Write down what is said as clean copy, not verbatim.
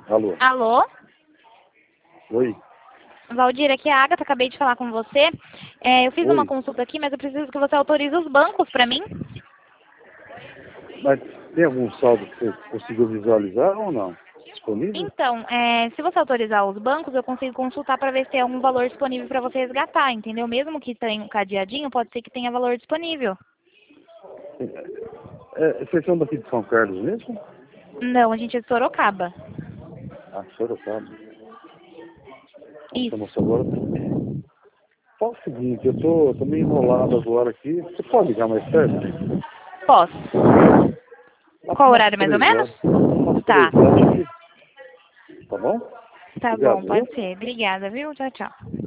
Alô? Alô? Oi? Valdir, aqui é a Agatha, acabei de falar com você. Eu fiz uma Oi? consulta aqui, mas eu preciso que você autorize os bancos para mim. Mas tem algum saldo que você conseguiu visualizar ou não? Disponível? Então, se você autorizar os bancos, eu consigo consultar para ver se tem algum valor disponível para você resgatar, entendeu? Mesmo que tenha um cadeadinho, pode ser que tenha valor disponível. Vocês são daqui de São Carlos mesmo? Não, a gente é de Sorocaba. Ah, Sorocaba. Nossa, Isso. moça, agora... Fala o seguinte, eu tô meio enrolado agora aqui. Você pode ligar mais tarde? Posso. Lá Qual por umas horário mais ou 3 menos? horas. Umas Tá. 3 horas aqui. Tá bom? Tá bom, Obrigado, pode viu? ser. Obrigada, viu? Tchau, tchau.